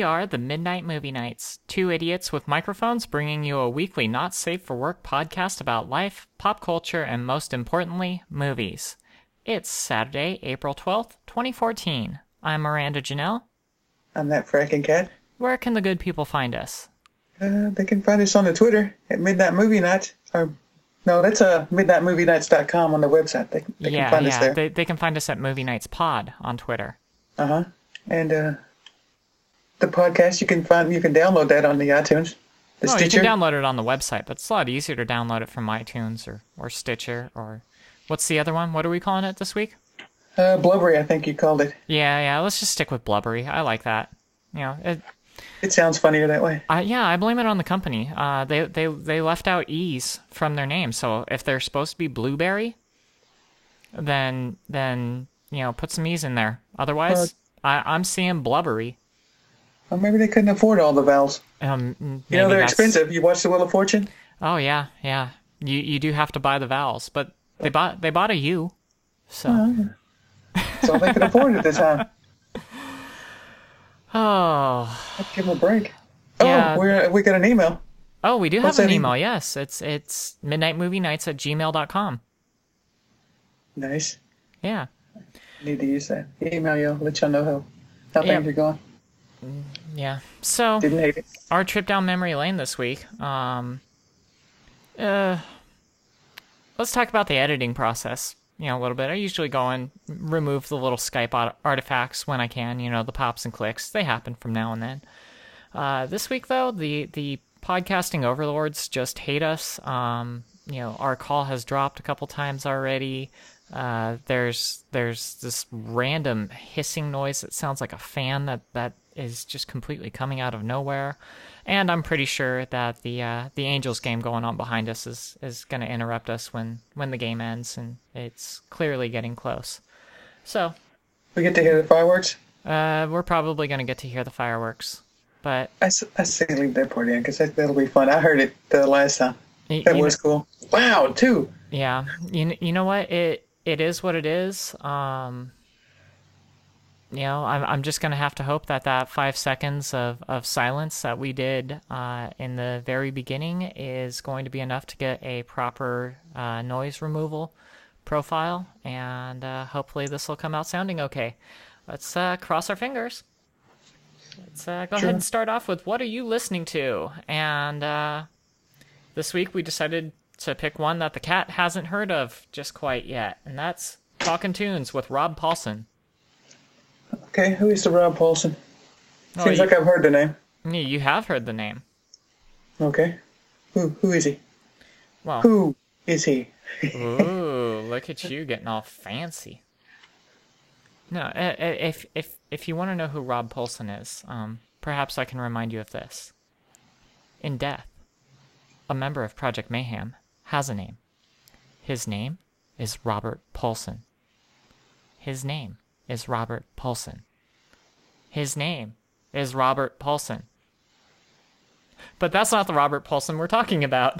are the Midnight Movie Nights, two idiots with microphones bringing you a weekly not safe for work podcast about life, pop culture, and most importantly, movies. It's Saturday, April 12th, 2014. I'm Miranda Janelle. I'm that fracking cat. Where can the good people find us? They can find us on the Twitter at Midnight Movie Nights. Or, no, that's midnightmovienights.com on the website. They can find us there. They can find us at Movie Nights Pod on Twitter. Uh-huh. And the podcast, you can download that on the iTunes. You can download it on the website, but it's a lot easier to download it from iTunes or Stitcher or... What's the other one? What are we calling it this week? Blubbery, I think you called it. Yeah, let's just stick with Blubbery. I like that. You know, it sounds funnier that way. I blame it on the company. They left out E's from their name, so if they're supposed to be Blueberry, then put some E's in there. Otherwise, I'm seeing Blubbery. Well, maybe they couldn't afford all the vowels. They're expensive. You watch The Wheel of Fortune? Oh yeah. You do have to buy the vowels, but they bought a U, so. That's all they could afford at the time. Oh. Let's give them a break. Yeah. Oh, we got an email. Oh, we do have an email, yes. It's midnightmovienights@gmail.com. Nice. Yeah. Need to use that. Email you, let y'all know how things are going. Yeah. So, didn't hate it. Our trip down memory lane this week. Let's talk about the editing process, a little bit. I usually go and remove the little Skype artifacts when I can, the pops and clicks. They happen from now and then. This week, though, the podcasting overlords just hate us. Our call has dropped a couple times already. There's this random hissing noise that sounds like a fan that is just completely coming out of nowhere. And I'm pretty sure that the Angels game going on behind us is going to interrupt us when the game ends, and it's clearly getting close. So we get to hear the fireworks? We're probably going to get to hear the fireworks. But I say leave that part in, because that'll be fun. I heard it the last time. That was cool. Wow, too. Yeah. You know what? It is what it is. I'm just going to have to hope that 5 seconds of silence that we did in the very beginning is going to be enough to get a proper noise removal profile, and hopefully this will come out sounding okay. Let's cross our fingers. Let's go ahead and start off with what are you listening to? And this week we decided to pick one that the cat hasn't heard of just quite yet, and that's Talkin' Tunes with Rob Paulsen. Okay, who is the Rob Paulsen? Seems like I've heard the name. You have heard the name. Okay. Who is he? Well, who is he? Ooh, look at you getting all fancy. No, if you want to know who Rob Paulsen is, perhaps I can remind you of this. In death, a member of Project Mayhem has a name. His name is Robert Paulsen. His name is Robert Paulsen. His name is Robert Paulsen. But that's not the Robert Paulsen we're talking about.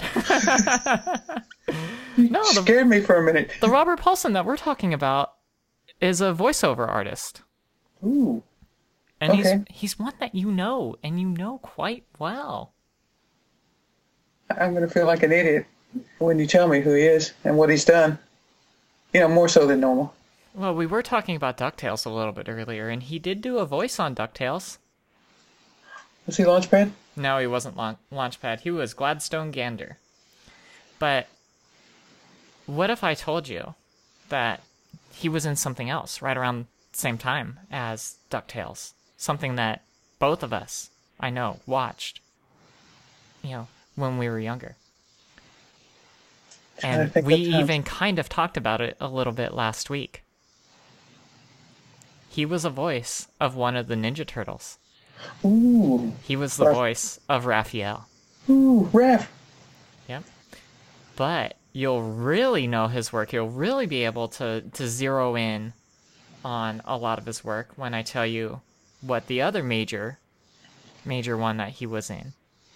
No, scared me for a minute. The Robert Paulsen that we're talking about is a voiceover artist. Ooh. And okay. he's one that you know, and you know quite well. I'm going to feel like an idiot when you tell me who he is and what he's done. More so than normal. Well, we were talking about DuckTales a little bit earlier, and he did do a voice on DuckTales. Was he Launchpad? No, he wasn't Launchpad. He was Gladstone Gander. But what if I told you that he was in something else right around the same time as DuckTales? Something that both of us, I know, watched, when we were younger. And we even kind of talked about it a little bit last week. He was a voice of one of the Ninja Turtles. Ooh. He was the voice of Raphael. Ooh, Raph. Yep. But you'll really know his work. You'll really be able to zero in on a lot of his work when I tell you what the other major one that he was in.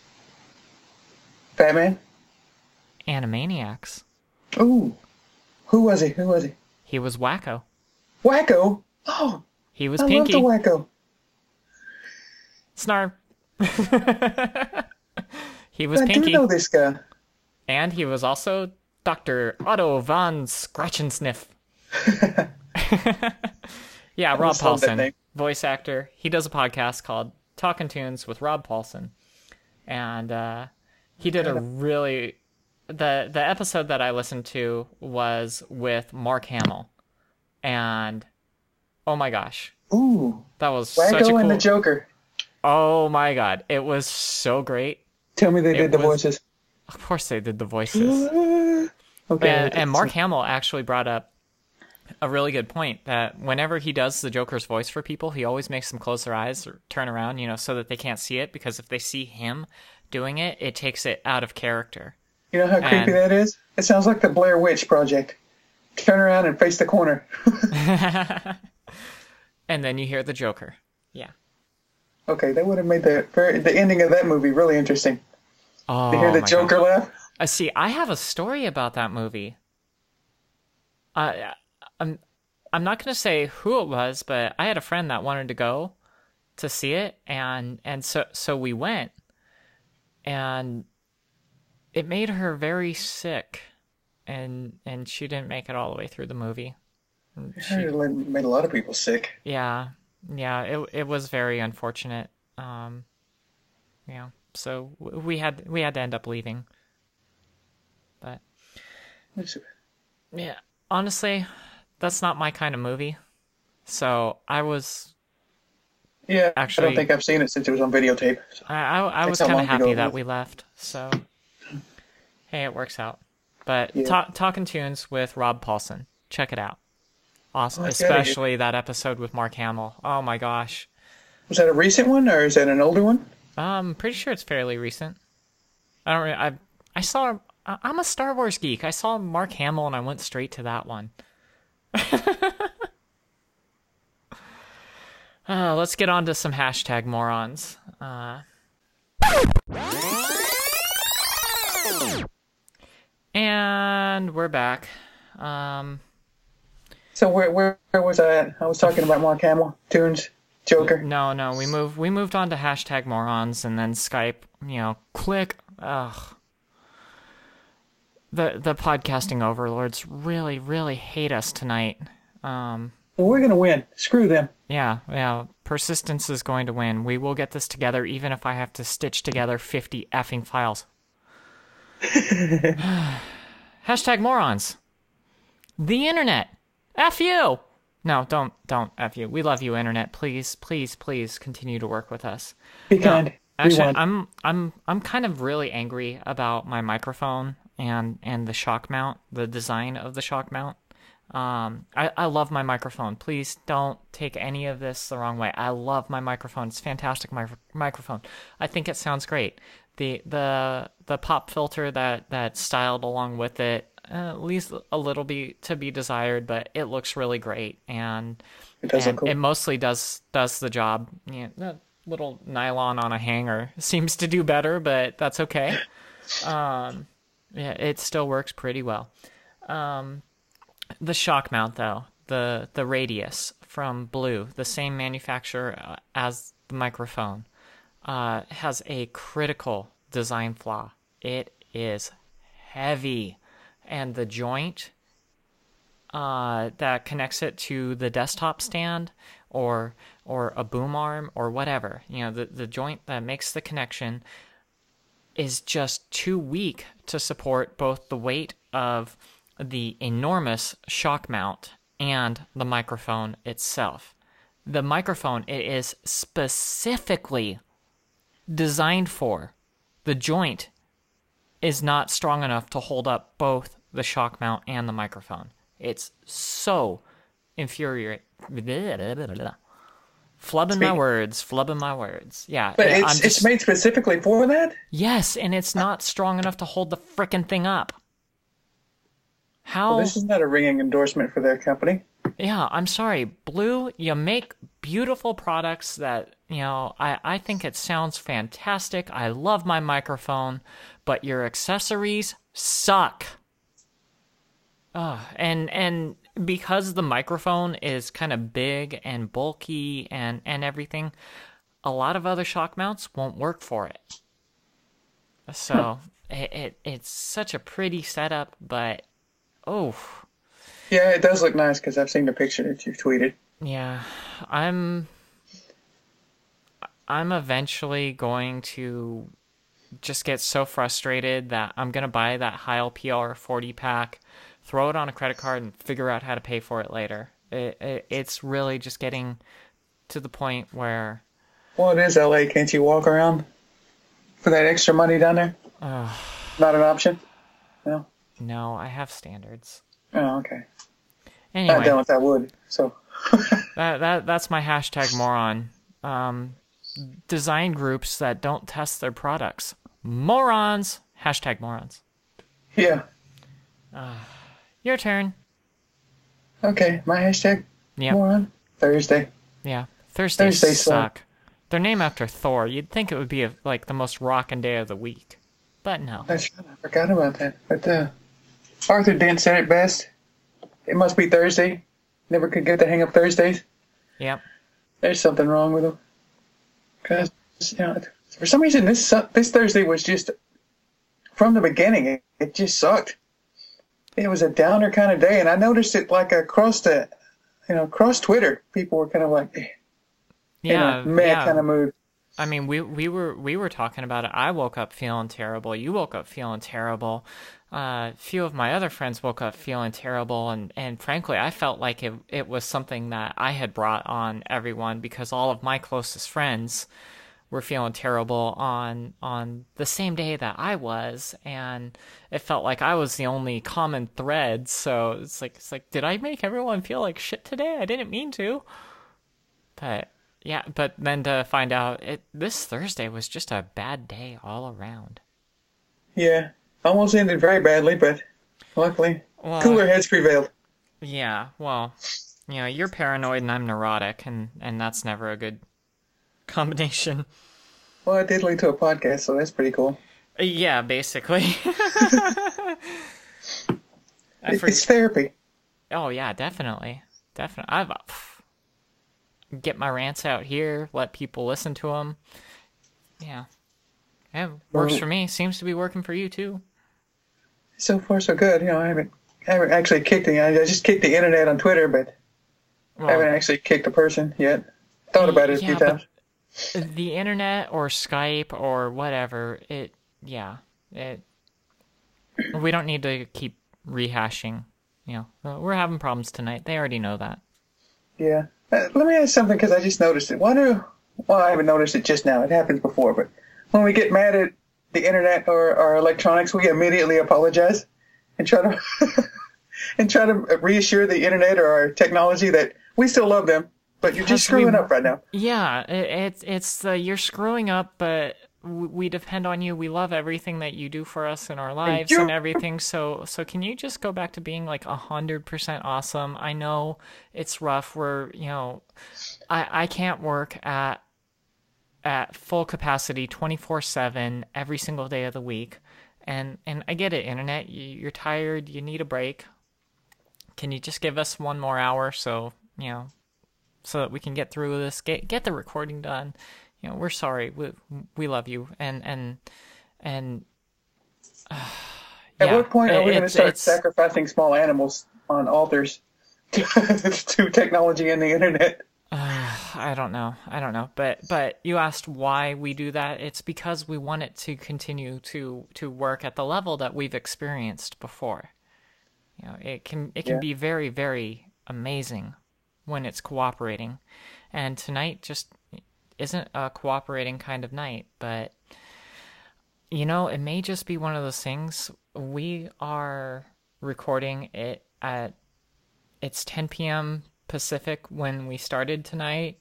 Batman? Animaniacs. Ooh. Who was he? He was Wacko. Wacko? Oh. He was I Pinky. love the Wacko. Snarf. He was I do know Pinky, this guy. and he was also Dr. Otto von Scratchensniff. Yeah, Rob just love that Paulson, name. voice actor. He does a podcast called Talking Tunes with Rob Paulson, and he did a really the episode that I listened to was with Mark Hamill, and oh my gosh, Ooh, that was such a Wacko and the cool. Joker. Oh my god, it was so great. Tell me they It did the was- voices. Of course, they did the voices. Okay. And Mark Hamill actually brought up a really good point that whenever he does the Joker's voice for people, he always makes them close their eyes or turn around, so that they can't see it, because if they see him doing it, it takes it out of character. You know how creepy and- that is? It sounds like the Blair Witch Project. Turn around and face the corner. And then you hear the Joker. Yeah. Okay, that would have made the ending of that movie really interesting. Oh, To hear the my Joker gosh. laugh. See, I have a story about that movie. I'm not gonna say who it was, but I had a friend that wanted to go to see it, and so we went, and it made her very sick, and she didn't make it all the way through the movie. It made a lot of people sick. Yeah, it was very unfortunate. So we had to end up leaving, but. Yeah, honestly, that's not my kind of movie. So I was Yeah, I Actually- don't think I've seen it since it was on videotape. So. I was how kind of long ago happy it that was. we left. So hey, it works out. But Yeah. Talking Tunes with Rob Paulson, check it out. Awesome, Oh, I gotta get- especially that episode with Mark Hamill. Oh my gosh, Was that a recent one or is that an older one? I'm pretty sure it's fairly recent. I don't. I saw. I'm a Star Wars geek. I saw Mark Hamill and I went straight to that one. Let's get on to some hashtag morons. And we're back. So where was I at? I was talking about Mark Hamill, Tunes, Joker. No, we moved on to hashtag morons, and then Skype. Click. Ugh. The podcasting overlords really, really hate us tonight. Well, we're gonna win. Screw them. Yeah. Persistence is going to win. We will get this together, even if I have to stitch together 50 effing files. Hashtag morons. The internet. F you. No, don't F you. We love you, internet. Please continue to work with us. Be kind. We Actually, won. I'm kind of really angry about my microphone and the shock mount, the design of the shock mount. I love my microphone. Please don't take any of this the wrong way. I love my microphone. It's a fantastic microphone. I think it sounds great. The pop filter that's styled along with it leaves a little to be desired, but it looks really great, and It does look cool. it mostly does the job. The little nylon on a hanger seems to do better, but that's okay. It still works pretty well. The shock mount, though, the Radius from Blue, the same manufacturer as the microphone, has a critical design flaw. It is heavy, and the joint that connects it to the desktop stand or a boom arm or whatever, the joint that makes the connection is just too weak to support both the weight of the enormous shock mount and the microphone itself. The microphone it is specifically designed for. The joint is not strong enough to hold up both the shock mount and the microphone. It's so infuriating. Flubbing my words. Yeah. But I'm it's made specifically for that? Yes, and it's not strong enough to hold the frickin' thing up. How? Well, this is not a ringing endorsement for their company. Yeah, I'm sorry. Blue, you make beautiful products that, I think it sounds fantastic. I love my microphone, but your accessories suck. And because the microphone is kind of big and bulky and everything, a lot of other shock mounts won't work for it. So it's such a pretty setup, but oh Yeah, it does look nice because I've seen the picture that you've tweeted. yeah, I'm eventually going to just get so frustrated that I'm gonna buy that Heil PR 40 pack, throw it on a credit card, and figure out how to pay for it later. It's really just getting to the point where Well, it is LA. Can't you walk around for that extra money down there? Not an option? No? no, I have standards. Oh, okay. Not Anyway, done with that wood, so. that's my hashtag moron. Design groups that don't test their products. Morons. Hashtag morons. Yeah. Your turn. Okay, my hashtag? Yeah. Moron? Thursday. Yeah. Thursdays Thursdays suck. They're named after Thor. You'd think it would be like the most rockin' day of the week. But no. That's right, I forgot about that. But Arthur Dent said it best. It must be Thursday. Never could get the hang of Thursdays. Yep. There's something wrong with them. Because, for some reason, this Thursday was just, from the beginning, it just sucked. It was a downer kind of day, and I noticed it like across Twitter, people were kind of like, Yeah. mad kind of mood. I mean, we were talking about it. I woke up feeling terrible. You woke up feeling terrible. A few of my other friends woke up feeling terrible, and frankly, I felt like it was something that I had brought on everyone because all of my closest friends were feeling terrible on the same day that I was, and it felt like I was the only common thread. So it's like, did I make everyone feel like shit today? I didn't mean to, but. Yeah, but then to find out this Thursday was just a bad day all around. Yeah, almost ended very badly, but luckily, cooler heads prevailed. Yeah, well, you're paranoid and I'm neurotic, and that's never a good combination. Well, it did lead to a podcast, so that's pretty cool. Yeah, basically. It's therapy. Oh, yeah, definitely. Definitely. Get my rants out here, let people listen to them. Yeah. It works for me. Seems to be working for you, too. So far, so good. I haven't actually kicked I just kicked the internet on Twitter, but I haven't actually kicked a person yet. Thought about it a few times. The internet or Skype or whatever, we don't need to keep rehashing. We're having problems tonight. They already know that. Yeah. Let me ask something because I just noticed it. Well, I haven't noticed it just now. It happens before, but when we get mad at the internet or our electronics, we immediately apologize and try to reassure the internet or our technology that we still love them, but you're just screwing up right now. Yeah, it's you're screwing up, but we depend on you. We love everything that you do for us in our lives and everything. So can you just go back to being like 100% awesome? I know it's rough. I can't work at full capacity 24/7 every single day of the week. And I get it, internet, you're tired, you need a break. Can you just give us one more hour so that we can get through this, get the recording done? We're sorry. We love you. And At what point are we going to start sacrificing small animals on altars to technology and the internet? I don't know. But you asked why we do that. It's because we want it to continue to work at the level that we've experienced before. It can be very, very amazing when it's cooperating. And tonight just isn't a cooperating kind of night, but it may just be one of those things. We are recording it it's 10 p.m. Pacific when we started tonight.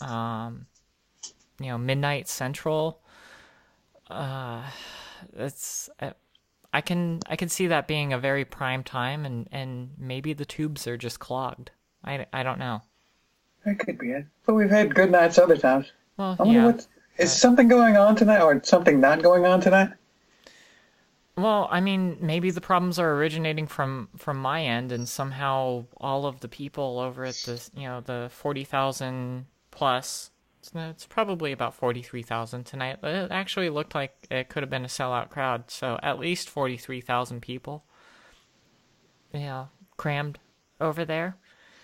Midnight Central. It's I can see that being a very prime time, and maybe the tubes are just clogged. I don't know. That could be it. But we've had good nights other times. Well, I wonder is something going on tonight or something not going on tonight? Well, I mean, maybe the problems are originating from my end, and somehow all of the people over at the 40,000 plus It's probably about 43,000 tonight. It actually looked like it could have been a sellout crowd, so at least 43,000 people, yeah, crammed over there.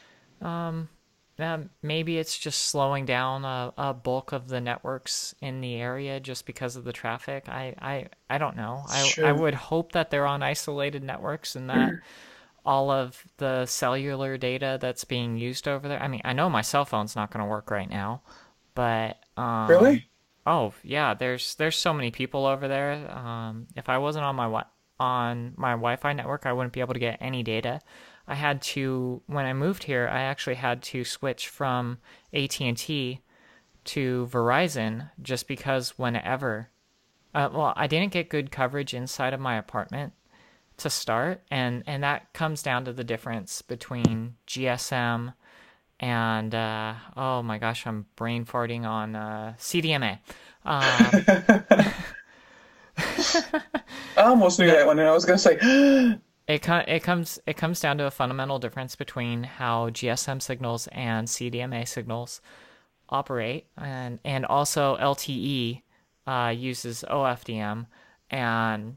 Maybe it's just slowing down a bulk of the networks in the area just because of the traffic. I don't know. I would hope that they're on isolated networks and that all of the cellular data that's being used over there. I mean, I know my cell phone's not going to work right now, but Really? oh yeah, there's so many people over there. If I wasn't on my Wi-Fi network, I wouldn't be able to get any data. I had to, when I moved here, I actually had to switch from AT&T to Verizon just because whenever, well, I didn't get good coverage inside of my apartment to start, and that comes down to the difference between GSM and oh my gosh, I'm brain farting on CDMA. I almost knew that one, and I was going to say, It comes down to a fundamental difference between how GSM signals and CDMA signals operate, and also LTE uses OFDM, and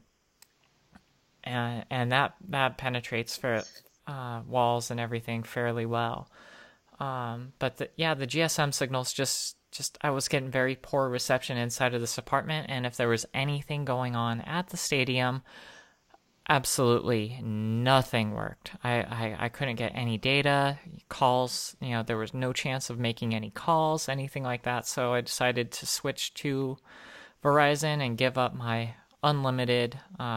that penetrates for walls and everything fairly well. But the GSM signals just I was getting very poor reception inside of this apartment, and if there was anything going on at the stadium, absolutely nothing worked. I couldn't get any data, calls, there was no chance of making any calls, anything like that. So I decided to switch to Verizon and give up my unlimited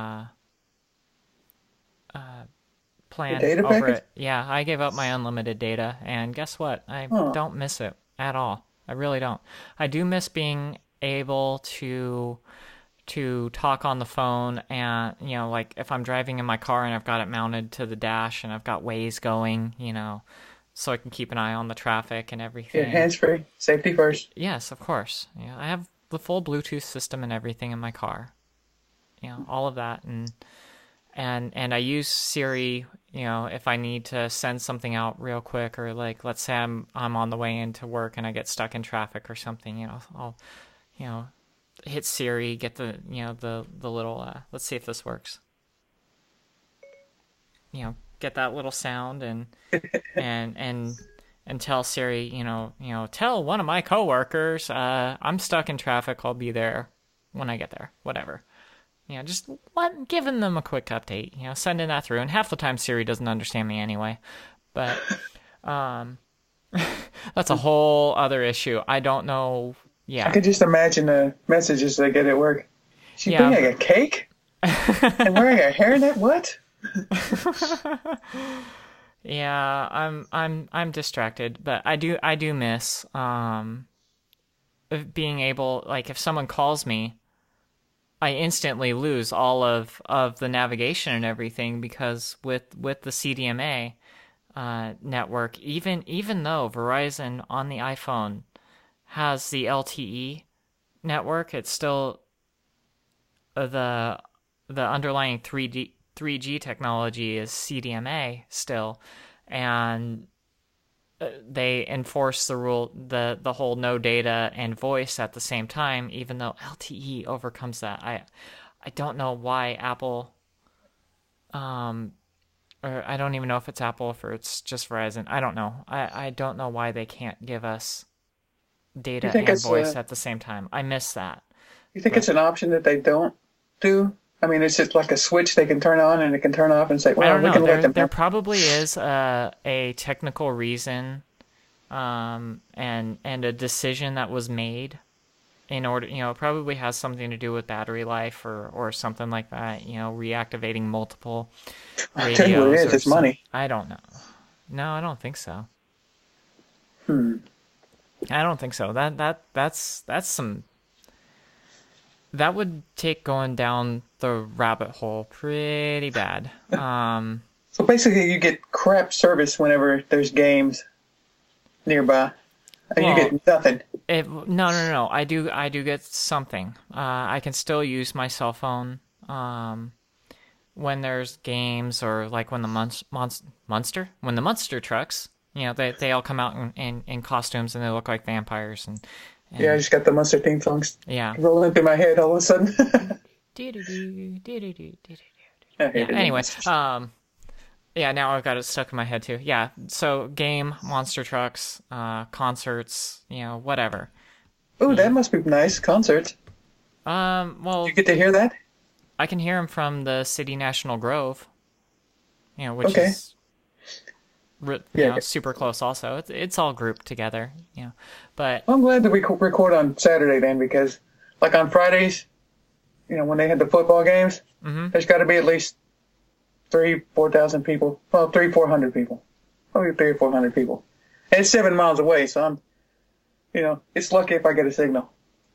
plan data over package? it. Yeah, I gave up my unlimited data, and guess what? I don't miss it at all. I really don't. I do miss being able to talk on the phone, and like if I'm driving in my car and I've got it mounted to the dash and I've got Waze going, so I can keep an eye on the traffic and everything. Yeah, hands-free. Safety first. Yes, of course. Yeah, I have the full Bluetooth system and everything in my car. All of that, and I use Siri, if I need to send something out real quick, or like let's say I'm on the way into work and I get stuck in traffic or something, I'll hit Siri, get the the little let's see if this works. Get that little sound and and tell Siri, tell one of my coworkers I'm stuck in traffic. I'll be there when I get there. Whatever. Just giving them a quick update. Sending that through, and half the time Siri doesn't understand me anyway. But that's a whole other issue. I don't know. Yeah. I could just imagine the messages they get at work. She's bringing a cake? And wearing a hairnet? What? Yeah, I'm distracted, but I do miss being able, like, if someone calls me, I instantly lose all of the navigation and everything, because with the CDMA network, even though Verizon on the iPhone has the LTE network, it's still the underlying 3G technology is CDMA still, and they enforce the rule, the whole no data and voice at the same time, even though LTE overcomes that. I don't know why Apple, or I don't even know if it's Apple, if it's just Verizon. I don't know. I don't know why they can't give us data and voice at the same time. I miss that. You think it's an option that they don't do? I mean, it's just like a switch they can turn on and it can turn off and say, well, we can let them. There probably is a technical reason and a decision that was made in order, it probably has something to do with battery life or something like that, reactivating multiple radios. I tell you what it is, it's money. I don't know. No, I don't think so. I don't think so. That's some... That would take going down the rabbit hole pretty bad. So basically, you get crap service whenever there's games nearby, and you get nothing. No. I do get something. I can still use my cell phone when there's games, or like when the Munster trucks. They all come out in costumes and they look like vampires, and And, Yeah, I just got the Monster theme songs yeah. rolling through my head all of a sudden. I Yeah. hate it. Anyway, yeah. Now I've got it stuck in my head too. Yeah. So game, monster trucks, concerts, whatever. Ooh, that must be nice. Concerts. Well, You get to hear that? I can hear them from the City National Grove. Which Okay. is Yeah. super close. Also, it's all grouped together. But I'm glad that we record on Saturday then, because like on Fridays, when they had the football games, there's got to be at least 4,000 people. Well, 400 people. Probably 300 or 400 people. And it's 7 miles away, so I'm, it's lucky if I get a signal.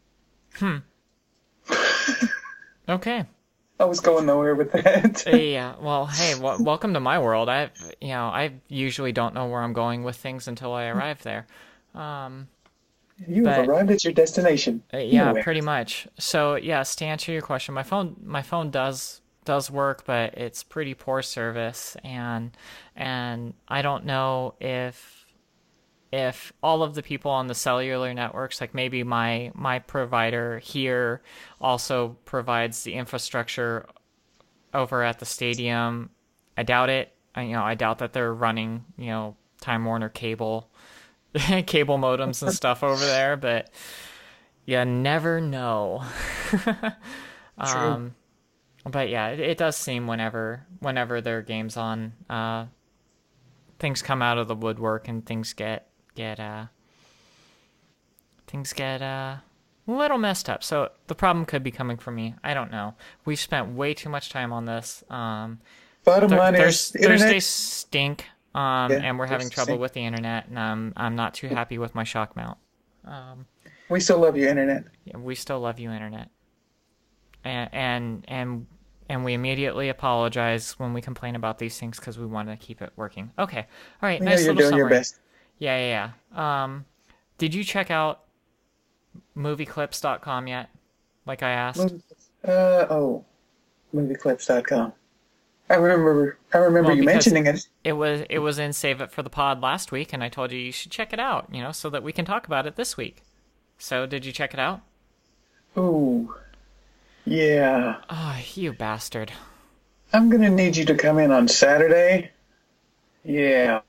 okay. I was going nowhere with that. Yeah. Well, hey, welcome to my world. I usually don't know where I'm going with things until I arrive there. You have arrived at your destination. Yeah, Nowhere. pretty much. So, yes, to answer your question, my phone does work, but it's pretty poor service, and I don't know if all of the people on the cellular networks, like maybe my provider here also provides the infrastructure over at the stadium. I doubt it. I doubt that they're running, Time Warner cable modems and stuff over there, but you never know. True. But yeah, it does seem whenever there are games on, things come out of the woodwork and things get a little messed up. So the problem could be coming from me. I don't know. We've spent way too much time on this. Bottom line is, Thursdays stink. Yeah, and we're having trouble stink. with the internet, and I'm not too happy with my shock mount. We still love you, internet. We still love you, internet. And we immediately apologize when we complain about these things because we want to keep it working. Okay. All right. We know Nice you're little doing summary. your best. Yeah. Did you check out movieclips.com yet? Like I asked? Movieclips.com. I remember Well, you because mentioning it. It was in Save It for the Pod last week, and I told you should check it out, so that we can talk about it this week. So, did you check it out? Ooh. Yeah. Oh, you bastard. I'm going to need you to come in on Saturday. Yeah.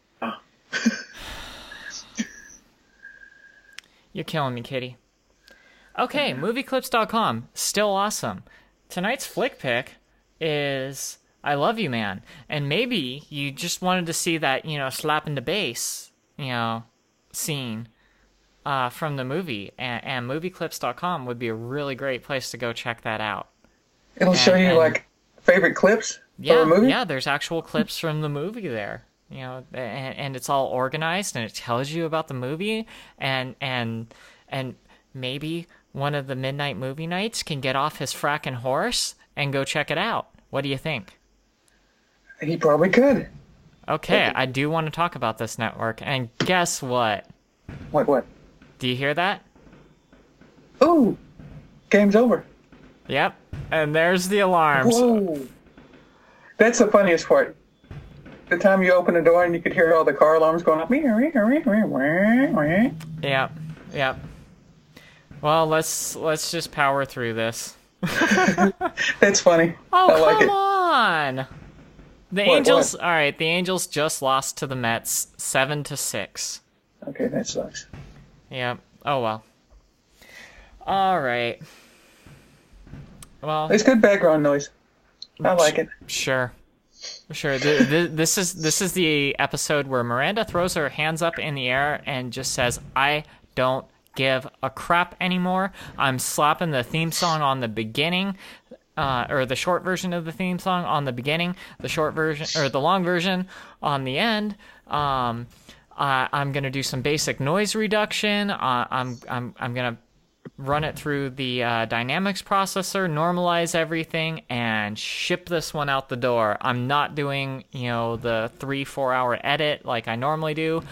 You're killing me, kitty. Okay, movieclips.com. Still awesome. Tonight's flick pick is I Love You Man. And maybe you just wanted to see that, slapping the bass, scene from the movie. And movieclips.com would be a really great place to go check that out. It'll show you, like, favorite clips for a movie? Yeah, there's actual clips from the movie there. And it's all organized, and it tells you about the movie, and maybe one of the midnight movie nights can get off his frackin' horse and go check it out. What do you think? He probably could. Okay, I do want to talk about this network, and guess what? What? Do you hear that? Ooh! Game's over. Yep, and there's the alarms. Whoa! That's the funniest part. The time you open the door and you could hear all the car alarms going off. Yep. Well, let's just power through this. That's funny. Oh, I like come it. on! The What? Angels. All right, the Angels just lost to the Mets 7-6. Okay, that sucks. Yep. Oh well. All right. Well, It's good background noise. I like it. sure. This is the episode where Miranda throws her hands up in the air and just says, "I don't give a crap anymore. I'm slapping the theme song on the beginning." Or the short version of the theme song on the beginning, the short version or the long version on the end. I'm gonna do some basic noise reduction. I'm gonna run it through the dynamics processor, normalize everything, and ship this one out the door. I'm not doing the 3-4 hour edit like I normally do.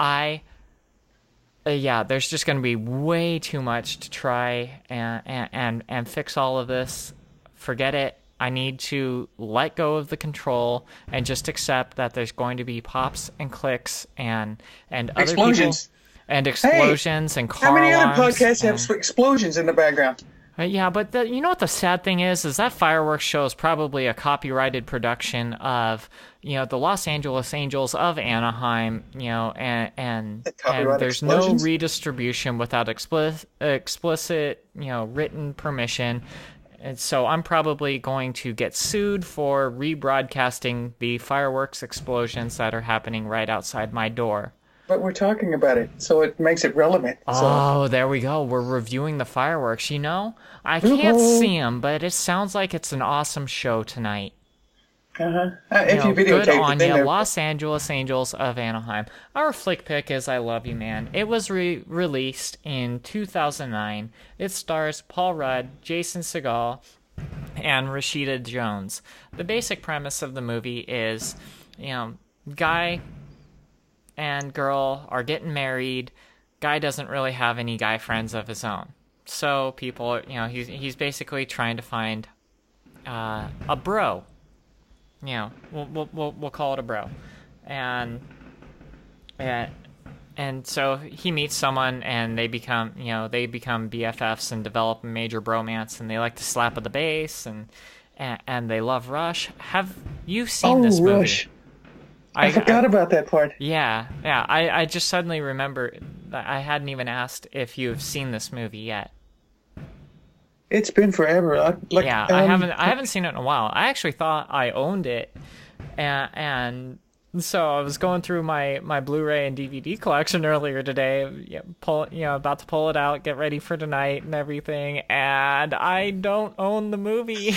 There's just gonna be way too much to try and fix all of this. Forget it. I need to let go of the control and just accept that there's going to be pops and clicks and other Explosions. and explosions and car how many other alarms podcasts and- have explosions in the background? Yeah, but you know what the sad thing is that fireworks show is probably a copyrighted production of, the Los Angeles Angels of Anaheim, and Copyright there's explosions? no redistribution without explicit, written permission. And so I'm probably going to get sued for rebroadcasting the fireworks explosions that are happening right outside my door. But we're talking about it, so it makes it relevant. Oh, there we go. We're reviewing the fireworks. I can't see them, but it sounds like it's an awesome show tonight. If you Good videotape on it, then you, they're- Los Angeles Angels of Anaheim. Our flick pick is I Love You, Man. It was released in 2009. It stars Paul Rudd, Jason Segel, and Rashida Jones. The basic premise of the movie is, guy and girl are getting married. Guy doesn't really have any guy friends of his own. So people, he's basically trying to find a bro. We'll call it a bro. And so he meets someone and they become BFFs and develop a major bromance, and they like to slap at the bass and they love Rush. Have you seen this movie? Rush. I forgot about that part. Yeah. I just suddenly remember that I hadn't even asked if you've seen this movie yet. It's been forever. I haven't seen it in a while. I actually thought I owned it, and so I was going through my Blu-ray and DVD collection earlier today, about to pull it out, get ready for tonight and everything, and I don't own the movie.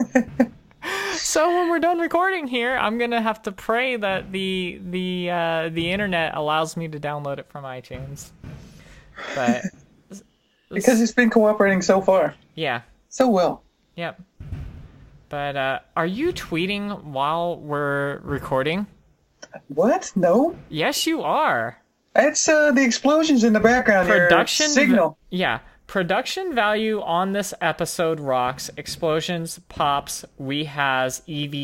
So when we're done recording here, I'm gonna have to pray that the internet allows me to download it from iTunes. But because it's been cooperating so far. Yeah. So well. Yep. But are you tweeting while we're recording? What? No. Yes, you are. That's the explosions in the background. Production signal. Yeah. Production value on this episode rocks. Explosions, pops, we has EVE ...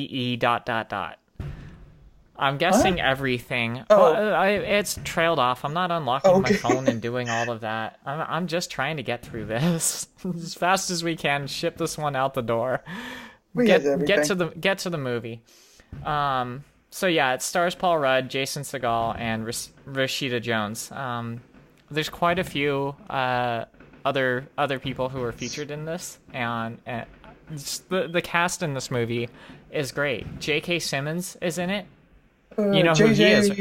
I'm guessing everything. Oh. Well, it's trailed off. I'm not unlocking Okay. my phone and doing all of that. I'm just trying to get through this as fast as we can. Ship this one out the door. Get to the movie. So yeah, it stars Paul Rudd, Jason Segel, and Rashida Jones. There's quite a few other people who are featured in this, and just the cast in this movie is great. J.K. Simmons is in it. You know who he is?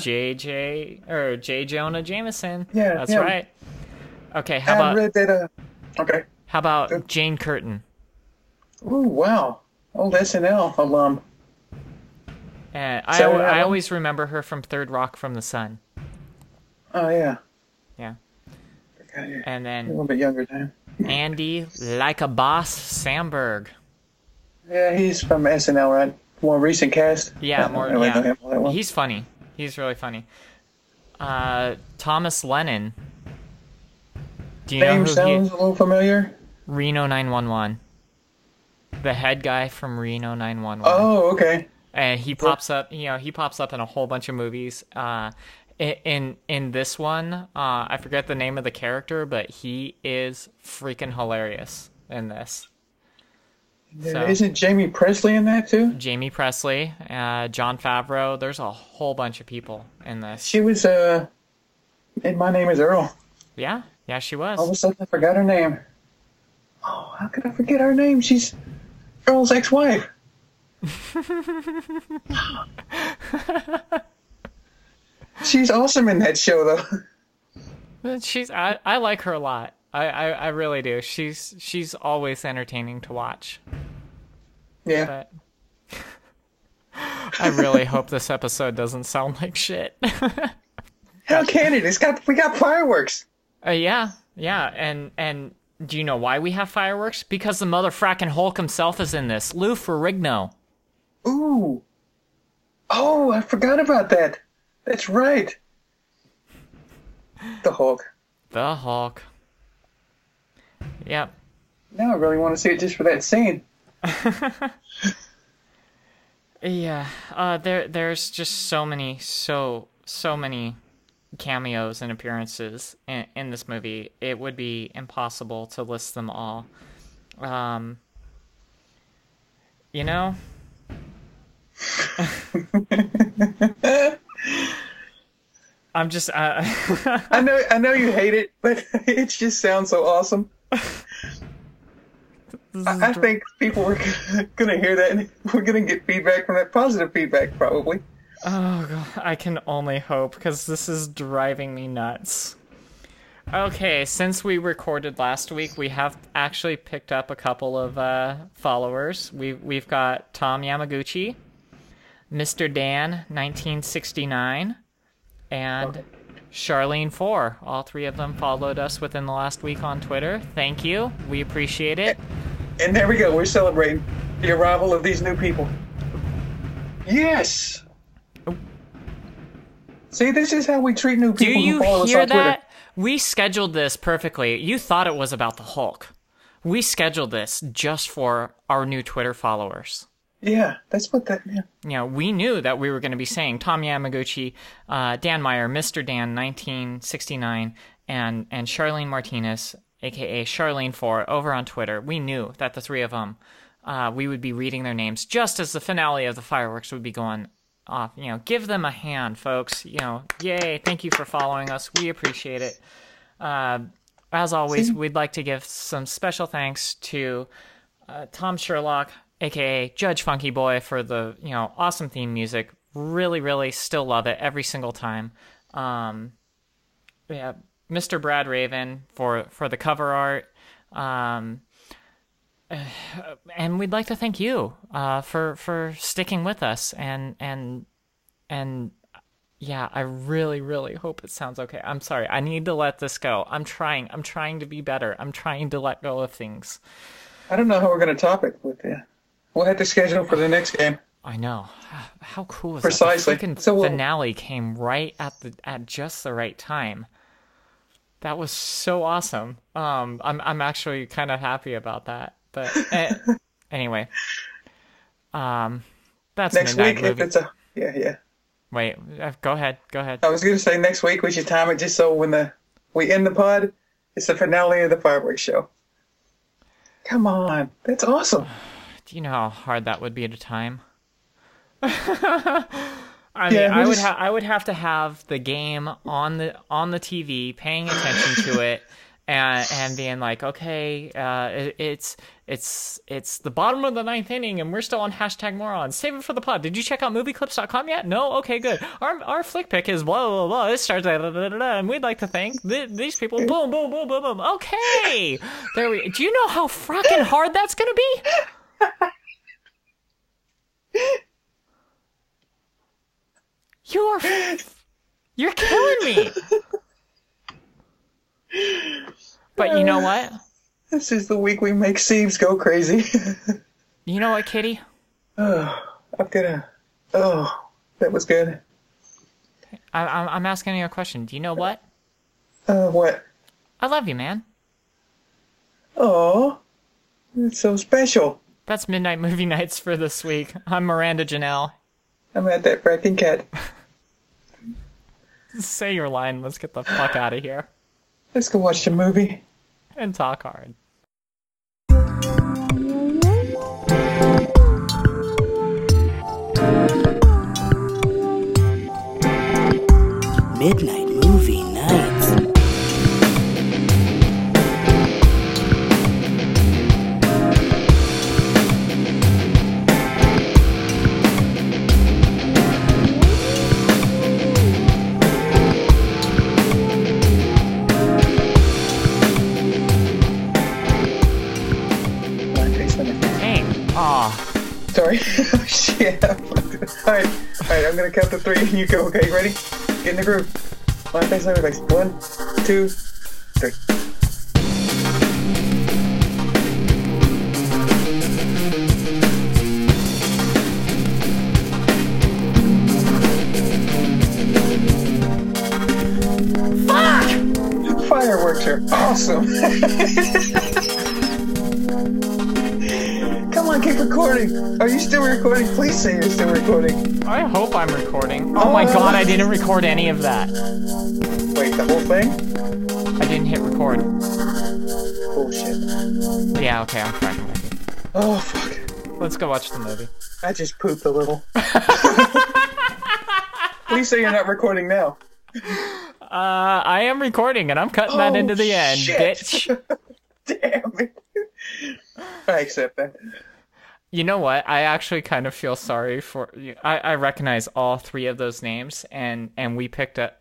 J. Jonah Jameson. Yeah, that's yeah. right. Okay, I read that. Okay. how about Jane Curtin? Ooh, wow. Old SNL alum. And So, I always remember her from Third Rock from the Sun. Oh yeah. Yeah. Okay, And a then little bit younger time. Andy Like a Boss Samberg. Yeah, he's from SNL, right? More recent cast. Yeah, I don't really know him all that well. He's funny. He's really funny. Thomas Lennon. Do you know Name who sounds a little familiar. Reno 911. The head guy from Reno 911. Oh, okay. And he pops up, he pops up in a whole bunch of movies. In this one, I forget the name of the character, but he is freaking hilarious in this. So- Isn't Jamie Presley in that too? Jamie Presley, Jon Favreau. There's a whole bunch of people in this. She was in My Name Is Earl. Yeah, she All of was. a sudden, I forgot her name. Oh, how could I forget her name? She's Earl's ex-wife. She's awesome in that show, though. I like her a lot. I really do. She's always entertaining to watch. Yeah. But I really hope this episode doesn't sound like shit. How can it? We got fireworks. Yeah, and do you know why we have fireworks? Because the motherfracking Hulk himself is in this. Lou Ferrigno. Ooh. Oh, I forgot about that. That's right. The Hulk. The Hulk. Yep. Now I really want to see it just for that scene. Yeah. There's just so many cameos and appearances in this movie, it would be impossible to list them all. You know, I'm just. I know you hate it, but it just sounds so awesome. I think people are gonna hear that, and we're gonna get feedback from that, positive feedback, probably. Oh God, I can only hope, because this is driving me nuts. Okay, since we recorded last week, we have actually picked up a couple of followers. We've got Tom Yamaguchi, Mr. Dan 1969, and Charlene 4. All three of them followed us within the last week on Twitter. Thank you. We appreciate it. And there we go. We're celebrating the arrival of these new people. Yes. See, this is how we treat new people who follow us on Twitter. Do you hear that? We scheduled this perfectly. You thought it was about the Hulk. We scheduled this just for our new Twitter followers. Yeah, that's what that... Yeah. You know, we knew that we were going to be saying Tom Yamaguchi, Dan Meyer, Mr. Dan 1969, and Charlene Martinez, a.k.a. Charlene 4, over on Twitter. We knew that the three of them, we would be reading their names just as the finale of the fireworks would be going off. You know, give them a hand, folks. You know, yay, thank you for following us. We appreciate it. As always, we'd like to give some special thanks to Tom Sherlock, a.k.a. Judge Funky Boy, for the, you know, awesome theme music. Really, really still love it every single time. Yeah, Mr. Brad Raven for the cover art. And we'd like to thank you for sticking with us, and yeah, I really, really hope it sounds okay. I'm sorry, I need to let this go. I'm trying to be better. I'm trying to let go of things. I don't know how we're going to top it with you. We'll have to schedule for the next game. I know. How cool is Precisely. that? The freaking finale came right at just the right time. That was so awesome. I'm actually kind of happy about that. But anyway, that's next Midnight week. Movie. If it's yeah. Wait, go ahead. I was going to say next week we should time it just so when we end the pod, it's the finale of the fireworks show. Come on, that's awesome. Do you know how hard that would be to time? I would have to have the game on the TV, paying attention to it, and being like, okay, it's the bottom of the ninth inning, and we're still on #morons. Save it for the pod. Did you check out movieclips.com yet? No? Okay, good. Our flick pick is blah, blah, blah. It starts blah, blah, blah, blah, and we'd like to thank these people. Boom, boom, boom, boom, boom. Okay. Do you know how fucking hard that's going to be? You're killing me. But you know what? This is the week we make Steves go crazy. You know what, Kitty? That was good. I'm asking you a question. Do you know what? What? I love you, man. Oh, that's so special. That's Midnight Movie Nights for this week. I'm Miranda Janelle. I'm at that fracking cat. Say your line. Let's get the fuck out of here. Let's go watch the movie. And talk hard. Midnight Movie Nights. Sorry. Oh, shit. Alright, I'm gonna count to 3 and you go, okay? Ready? Get in the groove. One, face, over face. 1, 2, 3. Fuck! Fireworks are awesome. Come on, kick recording. Are you still recording? Please say you're still recording. I hope I'm recording. Oh my god, I didn't record any of that. Wait, the whole thing? I didn't hit record. Bullshit. Yeah, okay, I'm fucking with you. Oh, fuck. Let's go watch the movie. I just pooped a little. Please say you're not recording now. I am recording, and I'm cutting that into the end, shit. bitch. Damn it. I accept that. You know what? I actually kind of feel sorry for you. I recognize all three of those names, and we picked up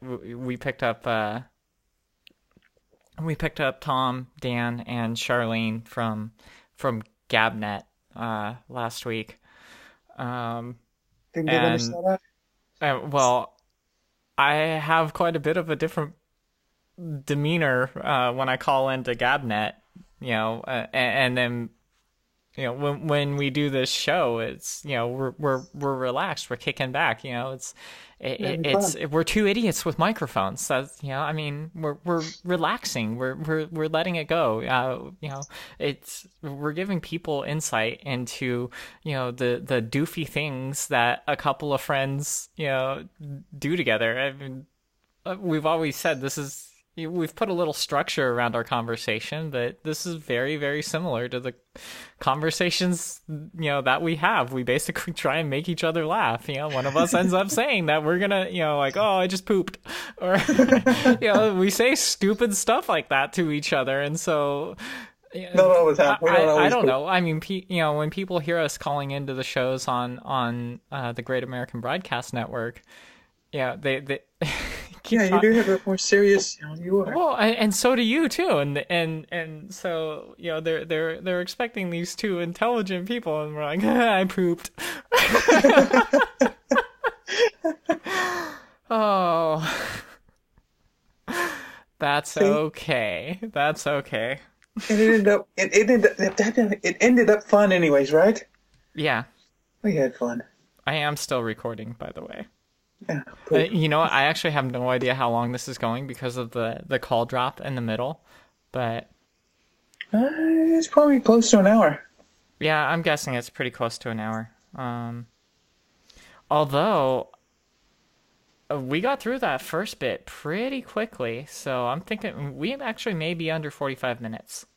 Tom, Dan, and Charlene from Gabnet last week. Didn't give them a shout out? Well, I have quite a bit of a different demeanor when I call into Gabnet, and then when we do this show, it's we're relaxed, we're kicking back, it's we're two idiots with microphones. That's I mean we're relaxing, we're letting it go. We're giving people insight into the doofy things that a couple of friends do together. I mean, we've always said we've put a little structure around our conversation, but this is very, very similar to the conversations, that we have. We basically try and make each other laugh. One of us ends up saying that we're gonna, oh, I just pooped. Or, we say stupid stuff like that to each other. And so, not all the time. I don't know. I mean, when people hear us calling into the shows on the Great American Broadcast Network, they you do have a more serious. You are. Well, and so do you too, and so they're expecting these two intelligent people, and we're like, I pooped. Oh, that's okay. That's okay. It ended up fun, anyways, right? Yeah, we had fun. I am still recording, by the way. Yeah, I actually have no idea how long this is going because of the call drop in the middle, but it's probably close to an hour. Yeah, I'm guessing it's pretty close to an hour. Although we got through that first bit pretty quickly, so I'm thinking we actually may be under 45 minutes.